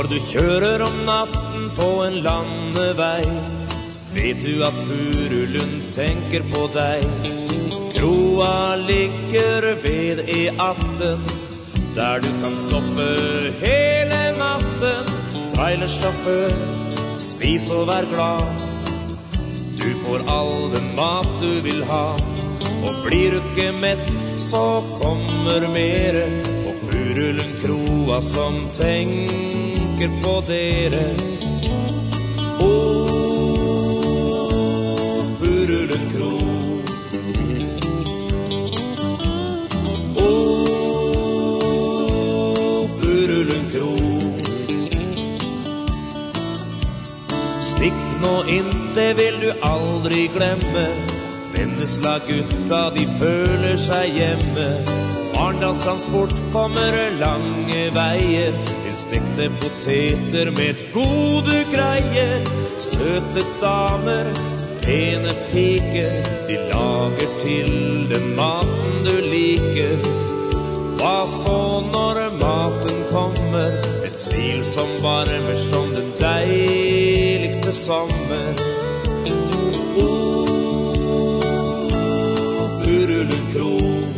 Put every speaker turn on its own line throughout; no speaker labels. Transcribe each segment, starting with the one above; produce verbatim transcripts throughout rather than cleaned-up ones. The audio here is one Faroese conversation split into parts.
Når du kjører om natten på en landevei, vet du at Furulund tenker på deg. Kroa ligger ved E atten, der du kan stoppe hele natten. Trailersjåfør, spis og vær glad. Du får all den mat du vil ha, og blir du ikke mett, så kommer mere. Og Furulund kroa som tenker på dere. Åh, Furulund kro. Stikk nå inn, det vil du aldri glemme. Vennesla gutta, de føler seg hjemme. Arendalstransport kommer lange veier, til stekte poteter med gode greier. Søte damer, pene piker, de lager til den maten du liker. Hva så når maten kommer, et smil som varmer som den deiligste sommer. Åh, Furulund kro.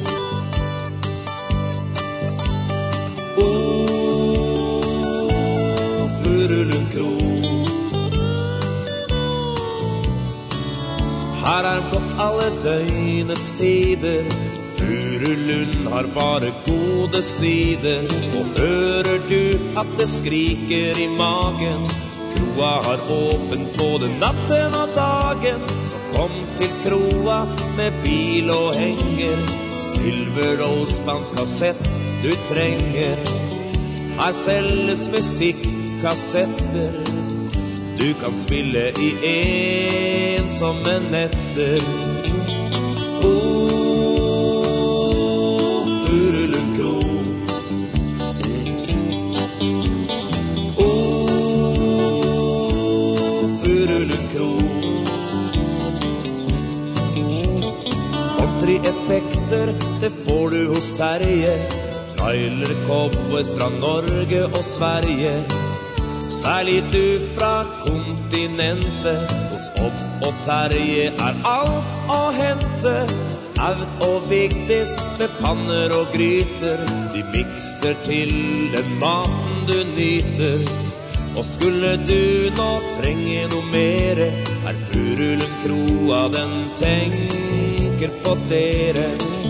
Åh, Furulund kro. Her er gått alle døgnets tider. Furulund har bare gode sider. Og hører du at det skriker i magen? Kroa har åpent både natten og dagen. Så kom til kroa med bil og henger. Silver og spanskassett du trenger. Her selges musikkassetter. Du kan spille i ensomme netter. Effekter, det får du hos Terje. Trailer cowboys fra Norge og Sverige. Særlig du fra kontinentet. Hos Odd og Terje er alt å hente. Aud og Vigdis med panner og gryter. De mikser til den maten du nyter. Og skulle du nå trenge noe mere, er Furulund kroa den tenker på dere.